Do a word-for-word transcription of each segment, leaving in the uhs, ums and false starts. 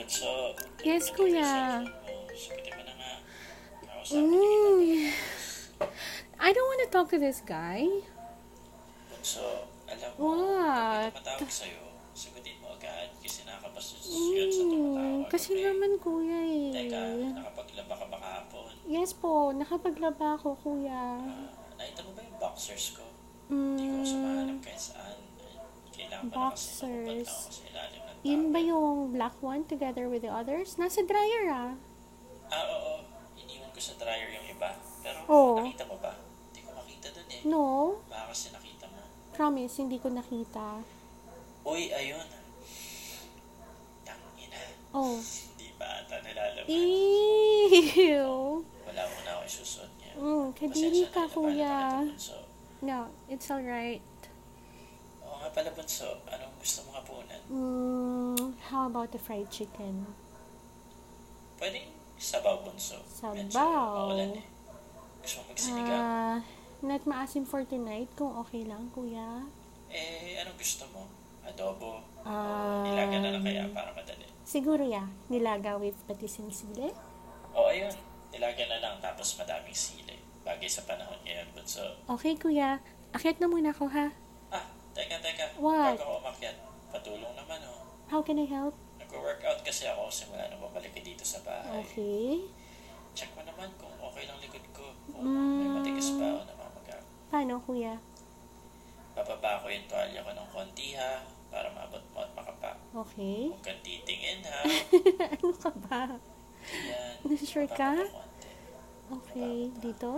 bunso. Yes, kuya. Sagutin mo na nga. Kausapin Mm. kita. I don't want to talk to this guy. Bunso, alam mo, What? pag tumatawag sa'yo, sagutin mo agad kasi nakakabastos yun sa Mm, tumatawag. kasi okay? naman, kuya eh. Teka, nakapaglaba ka ba kahapon? Yes po, nakapaglaba ako, kuya. Ah, nakita mo ba yung boxers ko? Hindi ko sa Mm, mahanap kahit saan. Kailangan pa na kasi boxers. nakapag ako sa ilalim ng Yun ba towel. yung black one together with the others? Nasa dryer ah. Ah, oo. Iniwan ko sa dryer yung iba. Pero Oo. nakita mo ba? Hindi ko makita dun eh. No, Baka kasi nakita mo. promise, hindi ko nakita. Uy, ayun. Tangina. Oh. Hindi ba ata nilalaman? Ew. Wala mo na ako isusuot niya. Mm, kadiri Pasensya ka, na, nabahala kuya. ka na, Bunso. No, it's alright. Oo nga pala, Bunso. Anong gusto mo hapunan? Mm, how about the fried chicken? Pwedeng sabaw, Bunso. Medyo Sabaw. maulan eh. Gusto mo magsinigang? Ah, not maasim for tonight, kung okay lang, kuya. Eh, anong gusto mo? Adobo? Um, Nilaga na lang kaya para madali? Siguro, yeah. Nilaga with patis and sili. Oo, ayun. Nilaga na lang tapos madaming sili. Bagay sa panahon ngayon, Bunso. Okay, kuya. Akyat na muna ako, ha? Ah, teka, teka. What? Bago ako umakyat, patulong naman oh. How can I help? Nag-workout kasi ako simula nung bumalik ka dito sa bahay. Okay. Check mo naman kung okay lang likod ko. Kung Mm. may matigas ba o namamaga. Paano, kuya? Bababa ko yung tuwalya ko ng konti ha, para maabot mo at makapa. Okay. Huwag kang titingin ha. Ano ka ba? Yan. Sure ka? Bababa ko konti. Okay. Dito?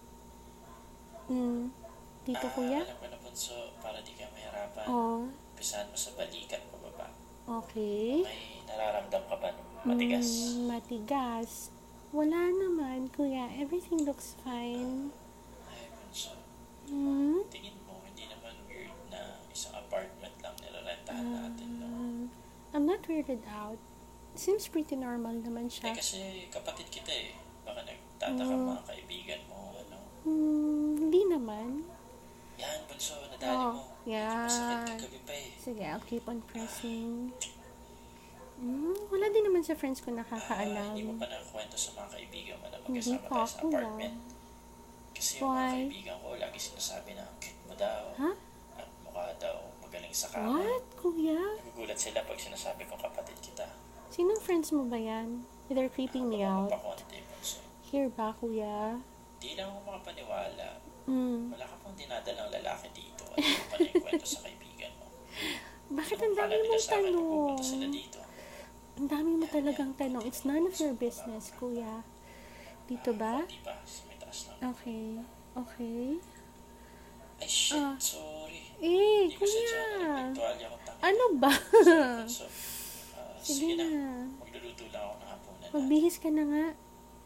Mm. Dito, Ah, kuya? alam ko na, Bunso, para di ka mahirapan. Oh. Pisahan mo sa balikat pababa. Okay. May nararamdam ka ba nung matigas? Mm, matigas. Wala naman, kuya. Everything looks fine. Ay, Bunso. Hmm? Tingin mo, hindi naman weird na isang apartment lang nilarentahan natin, no? Um, I'm not weirded out. Seems pretty normal naman Eh, siya. kasi kapatid kita eh. Baka nagtataka Mm. mga kaibigan mo, ano. Hmm, hindi naman. Yan, Bunso, nadali Oh, mo. yan. Masakit kagabi pa eh. Sige, I'll keep on pressing. Hmm, wala din naman sa friends ko Ah, nakakaalam. hindi mo pa nakakwento sa mga kaibigan mo na Hindi magkasama pa, tayo sa kuya. apartment. Kasi yung mga Why? kaibigan ko, lagi sinasabi na ang cute mo daw. Ha? At mukha daw magaling sa kama. What, kuya? Nagugulat sila pag sinasabi kong kapatid kita. Sinong friends mo ba yan? They're creeping me out. Pakonti, Bunso. Here ba, kuya? Di lang ako makapaniwala. Hmm. Wala ka pang dinadalang lalaki dito. At hindi mo pa na yung kwento sa kaibigan mo. Bakit Anong ang dami akala nila mong sa akin na tanong? pupunta sila dito? Ang dami mo talagang tanong. It's none of your business, kuya. Dito ba? Di ba? Sa may taas lang. Okay. Okay. Ay, shit. Ah. Sorry. Eh, Hindi ko sadya na kuya. nagtuwalya ko tangin. Ano ba? So, ah, Sige sige na. na. Magluluto lang ako ng hapunan natin. Magbihis ka na nga.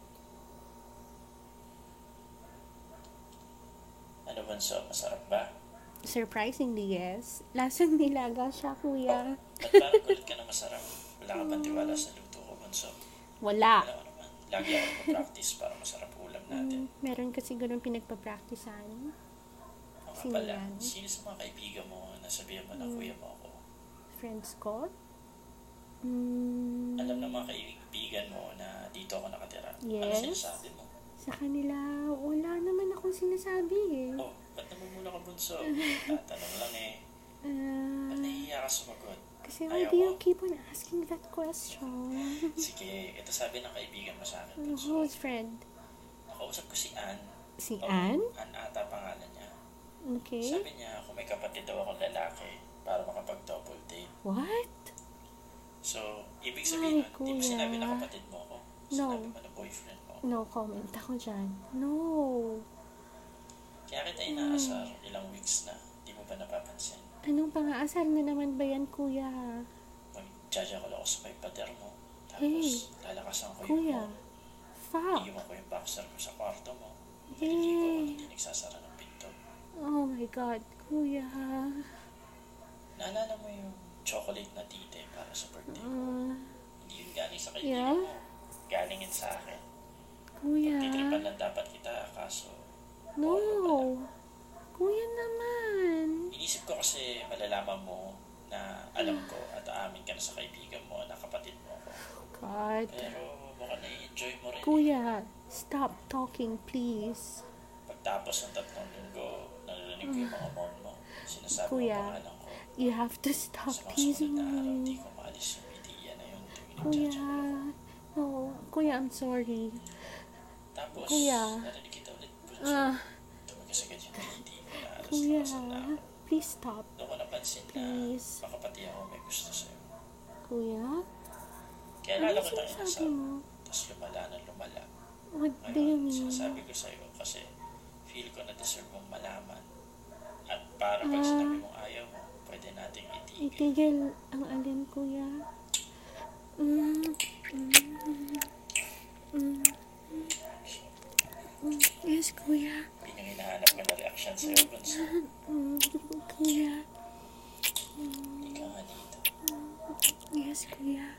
Ano, Bunso? Masarap ba? Surprisingly, yes. Lasang nilaga siya, kuya. Ba't parang kulit ka na masarap? Wala ka bang tiwala sa luto ko, Bunso? Wala. Wala ko naman. Lagi ako mag-practice para masarap ulam natin. Mm, meron kasi ganun pinagpa-practicean. Ako nga Sino pala, yan? sino sa mga kaibigan mo na sabihan mo na Mm. kuya mo ako? Friends ko? Mm, Alam ng mga kaibigan mo na dito ako nakatira. Ano Yes. sinasabi mo? sa kanila, wala naman akong sinasabi eh. Oh, ba't naman muna ka, Bunso? Tatanong lang eh. Ah, Ba't nahihiya ka sumagot? kasi why Ayaw do you mo? keep on asking that question? Sige, ito sabi ng kaibigan mo sa akin, Ano, Bunso. who's friend? Nakausap ko si Ann. Si Oh, Ann? Ann ata pangalan niya. Okay. Sabi niya, kung may kapatid daw akong lalaki para makapag-double date. What? So, ibig sabihin, Ay, hindi mo kuya. sinabi na kapatid mo ako. No. Sinabi mo na boyfriend mo. No comment ako dyan. No. Kaya kita inaasar ilang weeks na. Di mo ba napapansin? Anong pang-aasar na naman ba yan, kuya? Magjaja ko lang ako sa may pader mo. Tapos, Hey. lalakasan ko yung Kuya. mo. Fuck. Iiwan ko yung boxer ko sa kwarto mo. Hey. Naliligo ko hindi nagsasara ng pinto. Oh my God, kuya. Naalala mo yung chocolate na tite para sa birthday ko? Uh, Hindi yun galing sa kaibigan Yeah? mo. Galing yun sa akin. kuya. Titripan lang dapat kita, kaso... No. oo, wala. Kuya naman. Inisip ko kasi malalaman mo na alam ko at aamin ka na sa kaibigan mo na kapatid mo ako. God. Pero mukhang nai-enjoy mo rin. Kuya, stop talking, please. Pagtapos ng tatlong linggo, narinig ko yung mga moan mo. Sinasabi Kuya, mo pangalan ko. you have to stop Sa mga teasing sumunod na araw, di me. ko maalis yung idea na yun. tuwing Kuya, nagtsatsaga ako. no. Kuya, I'm sorry. Tapos, Kuya. narinig kita ulit. Bunso. Ah, Tumagas agad yung titi ko na alas kuya, labasan na ako. please stop. Doon ko napansin na Please. baka pati ako may gusto sa'yo. Kuya, Kaya ano lalo ko tayong sinasabi inasal. mo? Tapos lumala na lumala. What do you Ngayon, mean? sinasabi ko sa'yo kasi feel ko na deserve mong malaman. At para pag Ah. sinabi mong ayaw mo, pwede nating itigil. Itigil ang alin, kuya. Mm, mm, mm, mm. Yes, kuya. Yun yung hinahanap ko na reaction sa'yo, Bunso. Mm, kuya. Hindi ka nga dito. Yes, kuya.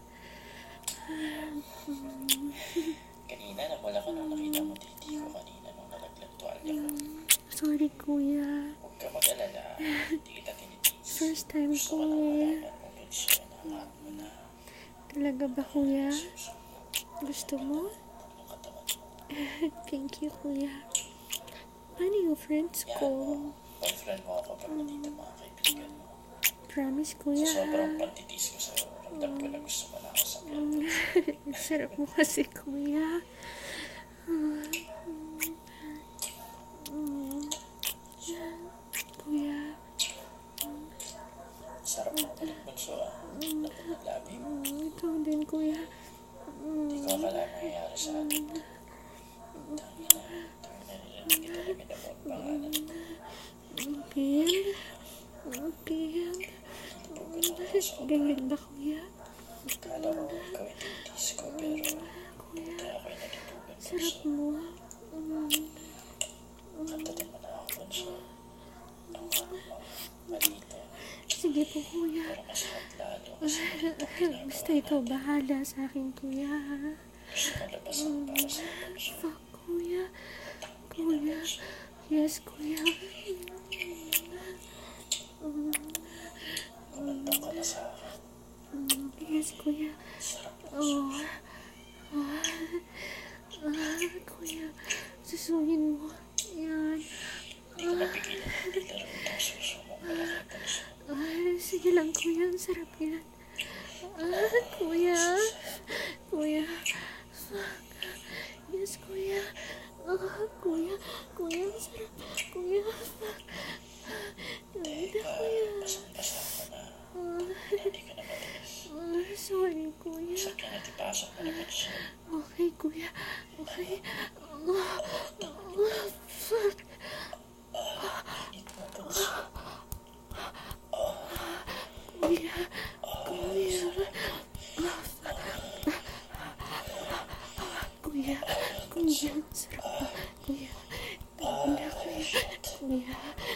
Kanina, namula ko nung nakita mo titi ko kanina nung nalaglag tuwalya ko. Sorry, kuya. Huwag ka mag-alala. Hindi kita tinitiis. First time Gusto ko ko lang eh. malaman mo, Bunso, na lahat mo na Talaga ba, kuya? susunod Gusto mo? ng katawan mo. Thank you, kuya. Paano yung friends Yan ko? mo. Boyfriend mo ako pag nandito mga kaibigan mo. Promise, Sa kuya. sobrang pantitis ko sa'yo, ramdam ko na gusto mo na ako sa plano. Ang sarap mo kasi, kuya. Kuya. Sarap mo ulit, Bunso, ah. Napaglabi mo. Ikaw din, kuya. Hindi ko akala mangyayari sa atin. Tangin na. Tuwing narinig kita na minamot pangalan mo. Pim? Pim? Nabugan ako sa sobra. Ganyan ba, kuya? Akala ko ikaw ay tinitis ko, pero buti ako'y nalibugan, Sarap Bunso. mo. Mm. Kantatin mo na ako, Bunso. Ang mga mo, malito. Sige po, kuya. Pero mas lalo kasi ginagawa Basta ikaw bahala sa akin, kuya. gusto mo labasan para sa Bunso. Fuck, kuya. Ina, Kuya. Bunso. Yes, kuya. Kumandang ka na sa akin. Mm, Yes, kuya. Sarap, Bunso. Oh. Ah, ah, kuya. Susuhin mo. Yan. Hindi ko mapigilan na nilaro itong suso mong malaki, Bunso. Ah, sige lang, kuya. Ang sarap yan. Ah, kuya. Kuya. Fuck. Yes, kuya. Ah, kuya. Kuya, ang sarap. Kuya. Fuck. Hindi, Teka, kuya. basang-basa ko na. Ah, Hindi ko na matiis. ah, sorry, kuya. Sakyan at ipasok mo na, Bunso. Okay, kuya. Okay. Ah, ah, fuck. Init mo, Bunso. Kuya. Kuya. Kuya. Kuya. Sarap ba? Kuya. Kuya. Kuya. Kuya.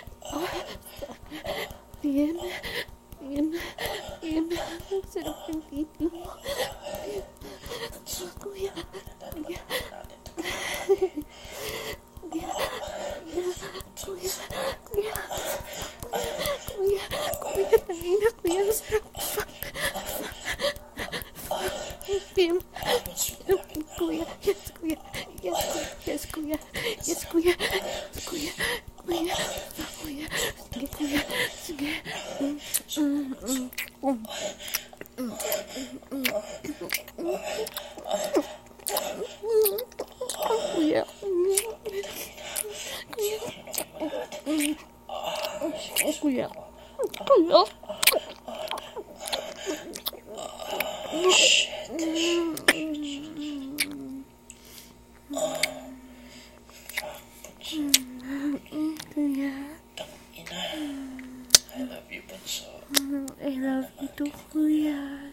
Yan. Yan. Yan. Ang sarap ng titi mo. Kuya. Kuya. Kuya. Kuya. Kuya. Kuya. Tangina. Kuya. Ang sarap. Fuck. Pim. Kuya. Yes, kuya. Yes, kuya. Yes, kuya. Yes, kuya. Kuya. Kuya. Kuya. Sige, kuya. Sige. Mm, mm, mm, mm. Mm, mm, mm. Kuya. Kuya. Kuya. Kuya. Kuya. Ina, I love you, Bunso. I love you too, kuya.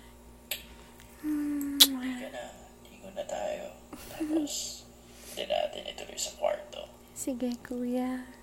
Hindi ka na, ligo na tayo. Tapos, hindi natin ituloy sa kwarto. Sige, kuya.